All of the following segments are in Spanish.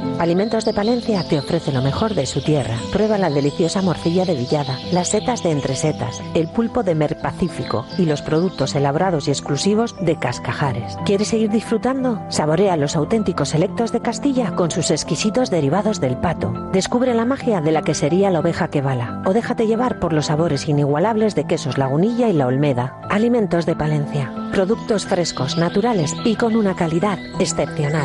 Alimentos de Palencia te ofrece lo mejor de su tierra. Prueba la deliciosa morcilla de Villada, las setas de Entre Setas, el pulpo de Mer Pacífico y los productos elaborados y exclusivos de Cascajares. ¿Quieres seguir disfrutando? Saborea los auténticos selectos de Castilla con sus exquisitos derivados del pato. Descubre la magia de la quesería La Oveja que Bala o déjate llevar por los sabores inigualables de quesos Lagunilla y La Olmeda. Alimentos de Palencia. Productos frescos, naturales y con una calidad excepcional.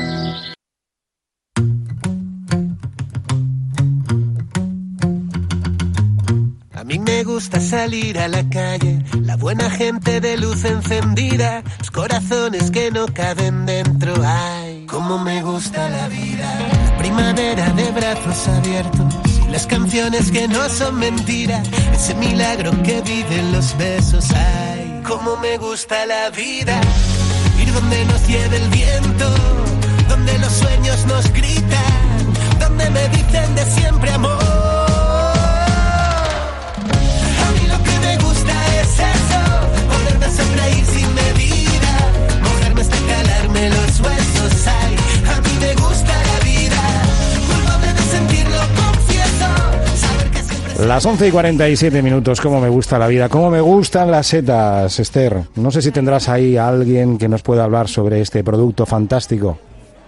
A mí me gusta salir a la calle, la buena gente de luz encendida, los corazones que no caben dentro. Ay, cómo me gusta la vida, primavera de brazos abiertos y las canciones que no son mentira, ese milagro que viven los besos. Ay, cómo me gusta la vida, ir donde nos lleve el viento, donde los sueños nos gritan, donde me dicen de siempre amor. Sonreír sin medida, mojarme hasta calarme los huesos. Ay, a mí me gusta la vida, culpable de sentirlo, confieso. Saber que siempre... Las 11:47, cómo me gusta la vida, cómo me gustan las setas, Esther. No sé si tendrás ahí a alguien que nos pueda hablar sobre este producto fantástico.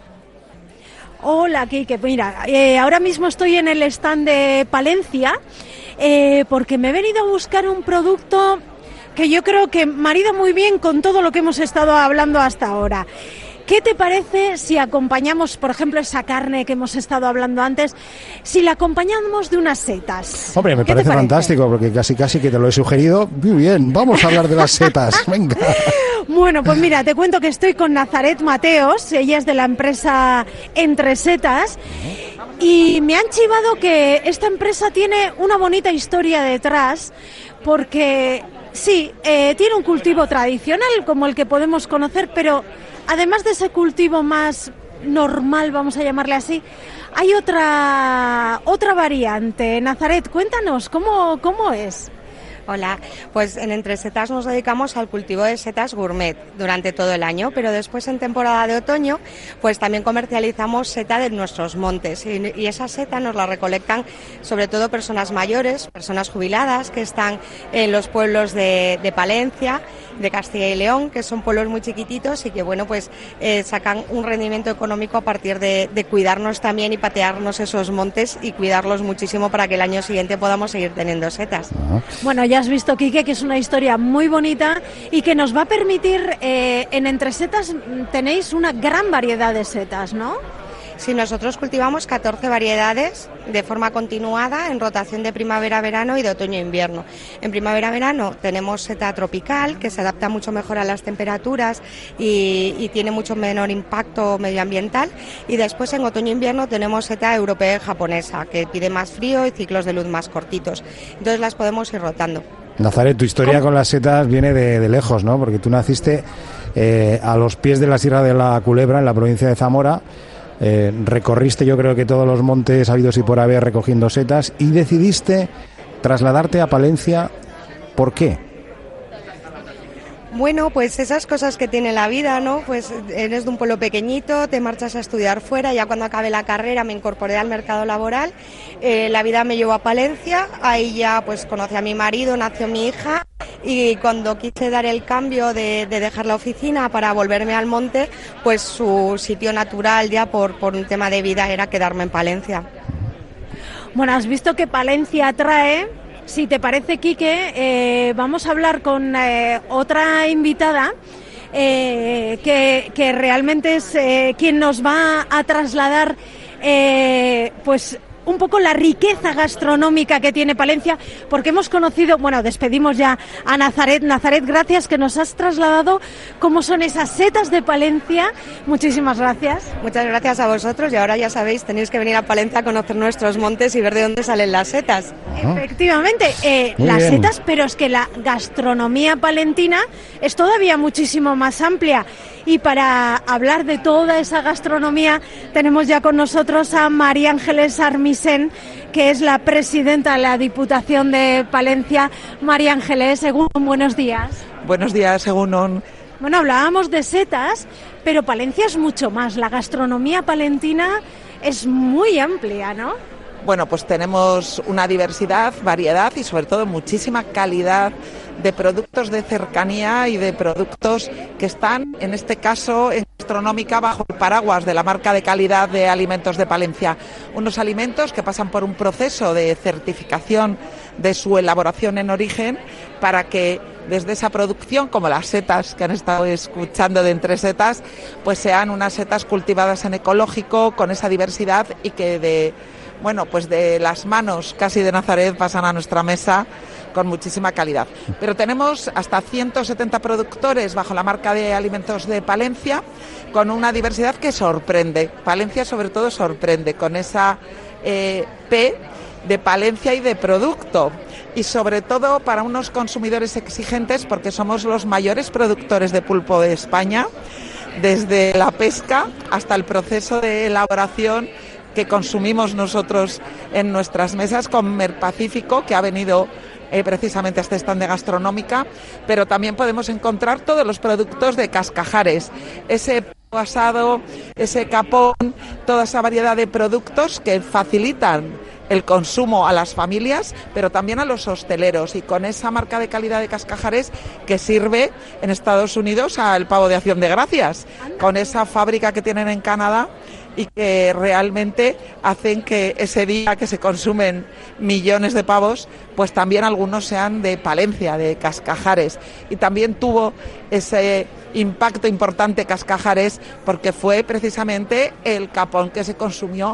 Hola, Quique. Mira, ahora mismo estoy en el stand de Palencia porque me he venido a buscar un producto que yo creo que marida muy bien con todo lo que hemos estado hablando hasta ahora. ¿Qué te parece si acompañamos, por ejemplo, esa carne que hemos estado hablando antes, si la acompañamos de unas setas? Hombre, me parece fantástico, porque casi que te lo he sugerido. Muy bien, vamos a hablar de las setas, venga. Bueno, pues mira, te cuento que estoy con Nazaret Mateos, ella es de la empresa Entre Setas, y me han chivado que esta empresa tiene una bonita historia detrás, porque... sí, tiene un cultivo tradicional como el que podemos conocer, pero además de ese cultivo más normal, vamos a llamarle así, hay otra variante. Nazaret, cuéntanos, ¿cómo es? Hola, pues en Entre Setas nos dedicamos al cultivo de setas gourmet durante todo el año, pero después en temporada de otoño pues también comercializamos seta de nuestros montes y esa seta nos la recolectan sobre todo personas mayores, personas jubiladas que están en los pueblos de Palencia, de Castilla y León, que son pueblos muy chiquititos y que bueno pues sacan un rendimiento económico a partir de cuidarnos también y patearnos esos montes y cuidarlos muchísimo para que el año siguiente podamos seguir teniendo setas. Bueno, ya has visto, Quique, que es una historia muy bonita y que nos va a permitir, en Entre Setas tenéis una gran variedad de setas, ¿no? Sí, nosotros cultivamos 14 variedades de forma continuada en rotación de primavera-verano y de otoño-invierno. En primavera-verano tenemos seta tropical, que se adapta mucho mejor a las temperaturas y tiene mucho menor impacto medioambiental. Y después en otoño-invierno tenemos seta europea y japonesa, que pide más frío y ciclos de luz más cortitos. Entonces las podemos ir rotando. Nazaret, tu historia con las setas viene de lejos, ¿no? Porque tú naciste a los pies de la Sierra de la Culebra, en la provincia de Zamora. Recorriste yo creo que todos los montes habidos y por haber recogiendo setas y decidiste trasladarte a Palencia. ¿Por qué? Bueno, pues esas cosas que tiene la vida, ¿no? Pues eres de un pueblo pequeñito, te marchas a estudiar fuera, ya cuando acabé la carrera me incorporé al mercado laboral, la vida me llevó a Palencia, ahí ya pues conocí a mi marido, nació mi hija y cuando quise dar el cambio de dejar la oficina para volverme al monte, pues su sitio natural ya por un tema de vida era quedarme en Palencia. Bueno, has visto que Palencia atrae. Si te parece, Quique, vamos a hablar con otra invitada que realmente es quien nos va a trasladar pues un poco la riqueza gastronómica que tiene Palencia, porque hemos conocido, bueno, despedimos ya a Nazaret. Nazaret, gracias, que nos has trasladado cómo son esas setas de Palencia. Muchísimas gracias. Muchas gracias a vosotros y ahora ya sabéis, tenéis que venir a Palencia a conocer nuestros montes y ver de dónde salen las setas. Efectivamente, las setas, pero es que la gastronomía palentina es todavía muchísimo más amplia. Y para hablar de toda esa gastronomía tenemos ya con nosotros a María Ángeles Armisen, que es la presidenta de la Diputación de Palencia. María Ángeles, Egunon, buenos días. Buenos días, Egunon. Bueno, hablábamos de setas, pero Palencia es mucho más. La gastronomía palentina es muy amplia, ¿no? Bueno, pues tenemos una diversidad, variedad y sobre todo muchísima calidad de productos de cercanía y de productos que están, en este caso, en gastronómica bajo el paraguas de la marca de calidad de Alimentos de Palencia. Unos alimentos que pasan por un proceso de certificación de su elaboración en origen para que desde esa producción, como las setas que han estado escuchando de Entre Setas, pues sean unas setas cultivadas en ecológico, con esa diversidad y que de las manos casi de Nazaret pasan a nuestra mesa con muchísima calidad. Pero tenemos hasta 170 productores bajo la marca de Alimentos de Palencia, con una diversidad que sorprende. Palencia sobre todo sorprende con esa P de Palencia y de producto. Y sobre todo para unos consumidores exigentes, porque somos los mayores productores de pulpo de España, desde la pesca hasta el proceso de elaboración que consumimos nosotros en nuestras mesas, con Merpacífico, que ha venido precisamente a este stand de gastronómica, pero también podemos encontrar todos los productos de Cascajares, ese asado, ese capón, toda esa variedad de productos que facilitan el consumo a las familias, pero también a los hosteleros, y con esa marca de calidad de Cascajares que sirve en Estados Unidos al pavo de Acción de Gracias, con esa fábrica que tienen en Canadá y que realmente hacen que ese día que se consumen millones de pavos, pues también algunos sean de Palencia, de Cascajares. Y también tuvo ese impacto importante Cascajares porque fue precisamente el capón que se consumió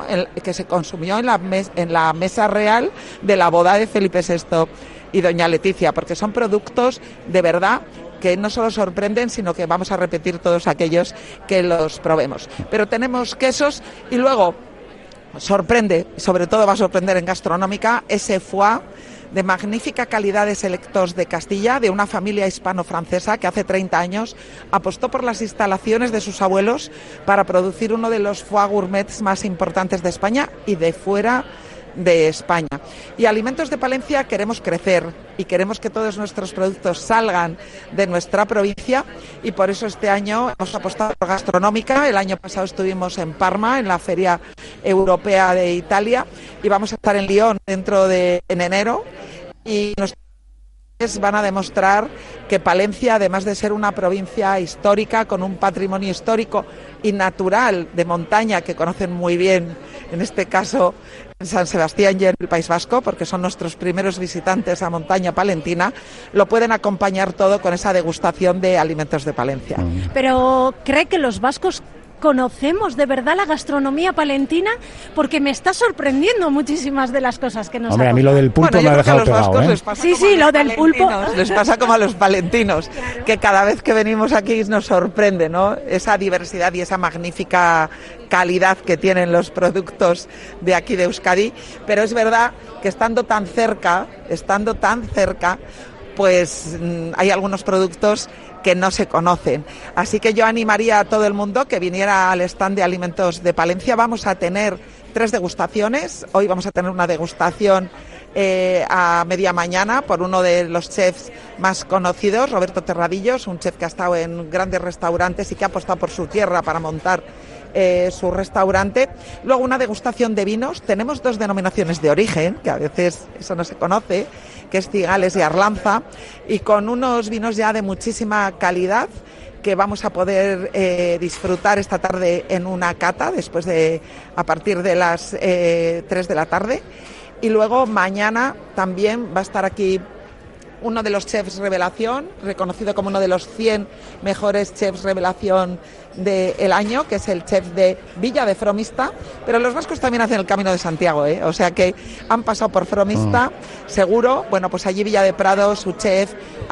en la mesa real de la boda de Felipe VI y doña Leticia, porque son productos de verdad que no solo sorprenden, sino que vamos a repetir todos aquellos que los probemos. Pero tenemos quesos y luego sorprende, sobre todo va a sorprender en gastronómica, ese foie de magnífica calidad de Selectos de Castilla, de una familia hispano-francesa que hace 30 años apostó por las instalaciones de sus abuelos para producir uno de los foie gourmets más importantes de España y de fuera de España. Y Alimentos de Palencia queremos crecer y queremos que todos nuestros productos salgan de nuestra provincia, y por eso este año hemos apostado por gastronómica. El año pasado estuvimos en Parma, en la Feria Europea de Italia, y vamos a estar en Lyon en enero, y nuestros van a demostrar que Palencia, además de ser una provincia histórica con un patrimonio histórico y natural de montaña que conocen muy bien, en este caso en San Sebastián y en el País Vasco, porque son nuestros primeros visitantes a montaña palentina, lo pueden acompañar todo con esa degustación de Alimentos de Palencia. Pero ¿cree que los vascos conocemos de verdad la gastronomía palentina? Porque me está sorprendiendo muchísimas de las cosas que nos Hombre, a mí lo del pulpo me ha dejado pegado, ¿eh? Sí, lo del pulpo. Les pasa como a los palentinos, claro, que cada vez que venimos aquí nos sorprende, ¿no? Esa diversidad y esa magnífica calidad que tienen los productos de aquí de Euskadi. Pero es verdad que estando tan cerca, pues hay algunos productos que no se conocen. Así que yo animaría a todo el mundo que viniera al stand de Alimentos de Palencia. Vamos a tener 3 degustaciones. Hoy vamos a tener una degustación a media mañana por uno de los chefs más conocidos, Roberto Terradillos, un chef que ha estado en grandes restaurantes y que ha apostado por su tierra para montar su restaurante. Luego una degustación de vinos. Tenemos 2 denominaciones de origen, que a veces eso no se conoce, que es Cigales y Arlanza, y con unos vinos ya de muchísima calidad que vamos a poder disfrutar esta tarde en una cata a partir de las 3 de la tarde. Y luego mañana también va a estar aquí uno de los chefs revelación, reconocido como uno de los 100 mejores chefs revelación del año, que es el chef de Villa de Fromista. Pero los vascos también hacen el Camino de Santiago, o sea que han pasado por Fromista, seguro. Bueno, pues allí Villa de Prado, su chef,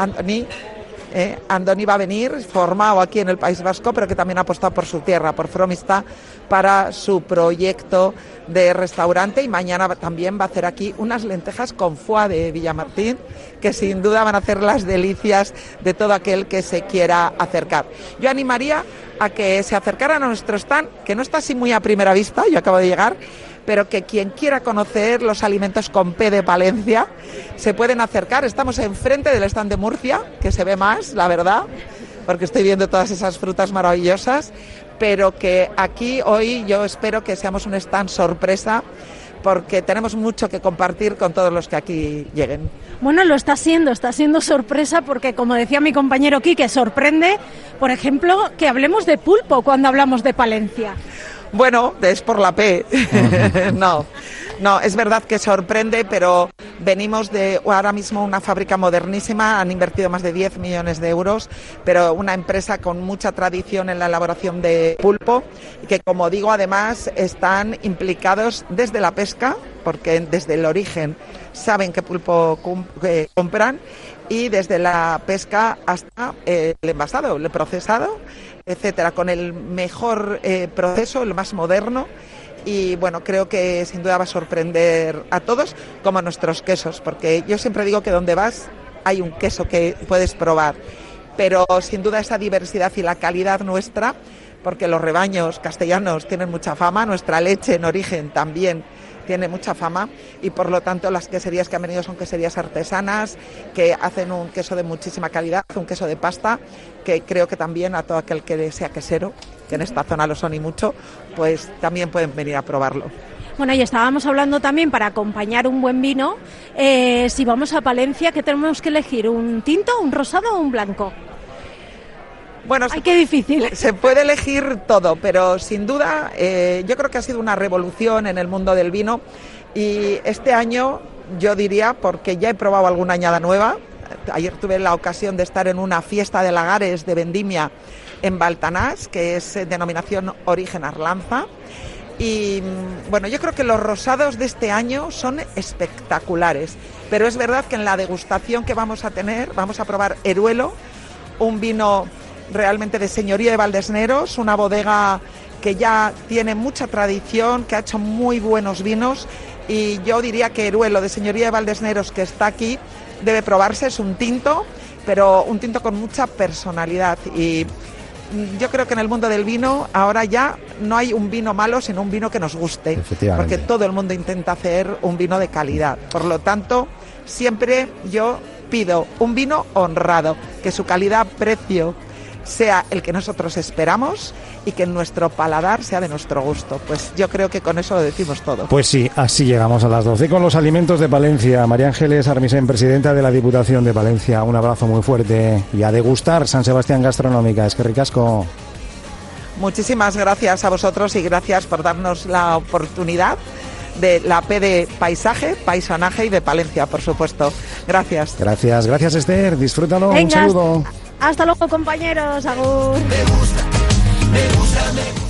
Andoni va a venir, formado aquí en el País Vasco, pero que también ha apostado por su tierra, por Fromista, para su proyecto de restaurante. Y mañana también va a hacer aquí unas lentejas con foie de Villamartín, que sin duda van a hacer las delicias de todo aquel que se quiera acercar. Yo animaría a que se acercaran a nuestro stand, que no está así muy a primera vista, yo acabo de llegar, pero que quien quiera conocer los alimentos con P de Palencia se pueden acercar. Estamos enfrente del stand de Murcia, que se ve más, la verdad, porque estoy viendo todas esas frutas maravillosas, pero que aquí hoy yo espero que seamos un stand sorpresa, porque tenemos mucho que compartir con todos los que aquí lleguen. Bueno, lo está siendo sorpresa, porque como decía mi compañero Quique, sorprende, por ejemplo, que hablemos de pulpo cuando hablamos de Palencia. Bueno, es por la P. No, es verdad que sorprende, pero venimos de ahora mismo una fábrica modernísima, han invertido más de 10 millones de euros, pero una empresa con mucha tradición en la elaboración de pulpo y que, como digo, además están implicados desde la pesca, porque desde el origen saben qué pulpo compran, y desde la pesca hasta el envasado, el procesado, etcétera, con el mejor proceso, el más moderno. Y bueno, creo que sin duda va a sorprender a todos, como a nuestros quesos, porque yo siempre digo que donde vas hay un queso que puedes probar, pero sin duda esa diversidad y la calidad nuestra, porque los rebaños castellanos tienen mucha fama, nuestra leche en origen también tiene mucha fama, y por lo tanto las queserías que han venido son queserías artesanas que hacen un queso de muchísima calidad, un queso de pasta, que creo que también a todo aquel que sea quesero, que en esta zona lo son y mucho, pues también pueden venir a probarlo. Bueno, y estábamos hablando también, para acompañar un buen vino, si vamos a Palencia, ¿qué tenemos que elegir? ¿Un tinto, un rosado o un blanco? Bueno, ¡ay, qué difícil! Se puede elegir todo, pero sin duda yo creo que ha sido una revolución en el mundo del vino, y este año yo diría, porque ya he probado alguna añada nueva, ayer tuve la ocasión de estar en una fiesta de lagares de vendimia en Baltanás, que es denominación origen Arlanza, y bueno, yo creo que los rosados de este año son espectaculares, pero es verdad que en la degustación que vamos a tener, vamos a probar Heruelo, un vino realmente de Señoría de Valdesneros, una bodega que ya tiene mucha tradición, que ha hecho muy buenos vinos, y yo diría que Heruelo de Señoría de Valdesneros, que está aquí, debe probarse. Es un tinto, pero un tinto con mucha personalidad, y yo creo que en el mundo del vino ahora ya no hay un vino malo, sino un vino que nos guste, porque todo el mundo intenta hacer un vino de calidad. Por lo tanto, siempre yo pido un vino honrado, que su calidad-precio sea el que nosotros esperamos y que nuestro paladar sea de nuestro gusto. Pues yo creo que con eso lo decimos todo. Pues sí, así llegamos a las 12 con los alimentos de Palencia. María Ángeles Armisen, presidenta de la Diputación de Palencia, un abrazo muy fuerte y a degustar San Sebastián Gastronómica. Es que ricasco. Muchísimas gracias a vosotros y gracias por darnos la oportunidad de la P de paisaje, paisanaje y de Palencia, por supuesto. Gracias. Gracias Esther, disfrútalo. Venga, un saludo. Hasta luego, compañeros. Agur. Me gusta.